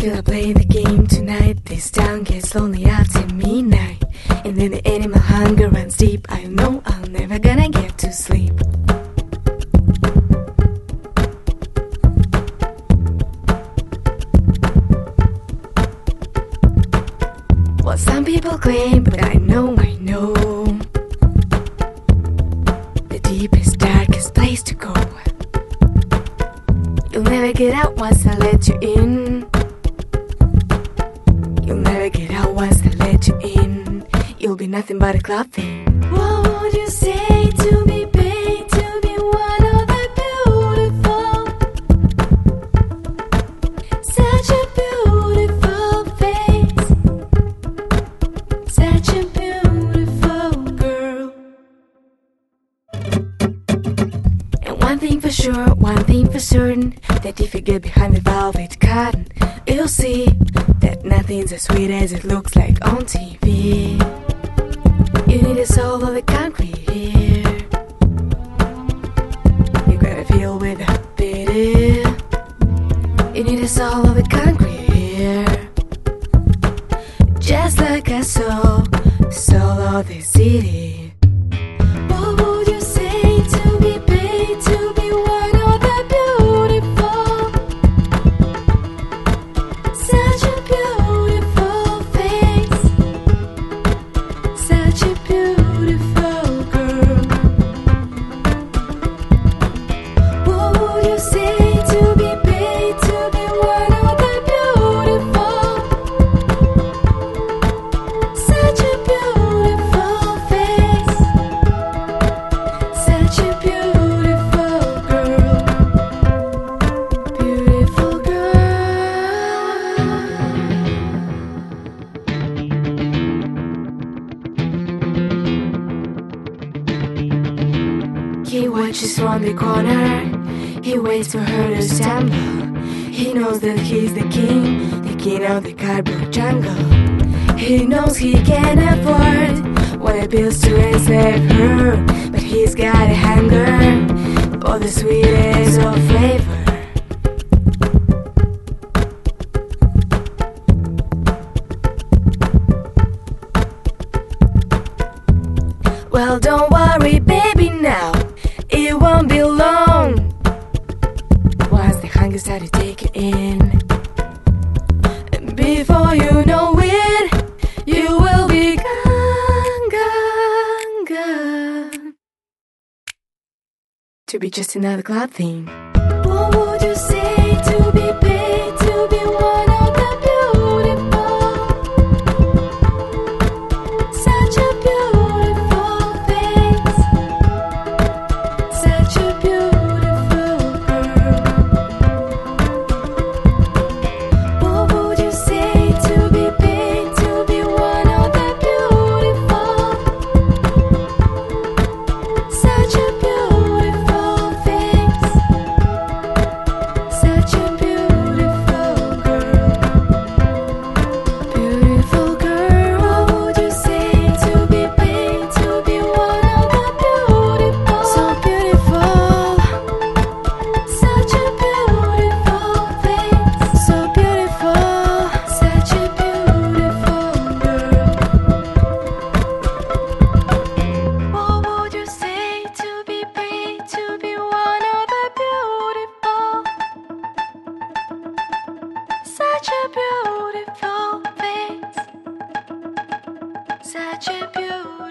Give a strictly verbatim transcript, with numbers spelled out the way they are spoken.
Still I play the game tonight. This town gets lonely after midnight, and then the animal hunger runs deep. I know I'm never gonna get to sleep. Well, some people claim, but I know, I know the deepest, darkest place to go. You'll never get out once I let you in. You'll never get out once I let you in. You'll be nothing but a club thing. What would you say to be paid to be one of the beautiful? Such a beautiful face, such a beautiful girl. And one thing for sure, one thing for certain, that if you get behind the velvet curtain, you'll see that nothing's as sweet as it looks like on T V. You need a soul of the concrete here. You gotta feel with a pity. You need a soul of the concrete here. Just like a soul, soul of the city. What would you say to be paid to be one of the beautiful? Such a beautiful face, such a beautiful girl. What would you say to be paid to be one of the beautiful? Such a beautiful face, such a beautiful girl. Beautiful girl. He watches from the corner. He waits for her to stumble. He knows that he's the king, the king of the cardboard jungle. He knows he can afford what appeals to enslave her, but he's got a hunger for the sweetest of flavor. Well, don't worry, baby, now it won't be long. Once the hunger starts to take you in, and before you know it, you will be gone, gone, gone, to be just another club thing. What would you say to be paid to be one of the beautiful? Such a beautiful face, such a beautiful girl. What would you say to be paid to be one of the beautiful? Such a beautiful face, such a beautiful girl. Beautiful girl. What would you say to be paid to be one of the beautiful? So beautiful, such a beautiful face, so beautiful, such a beautiful girl. What would you say to be paid to be one of the beautiful? Such a beautiful face, such a beautiful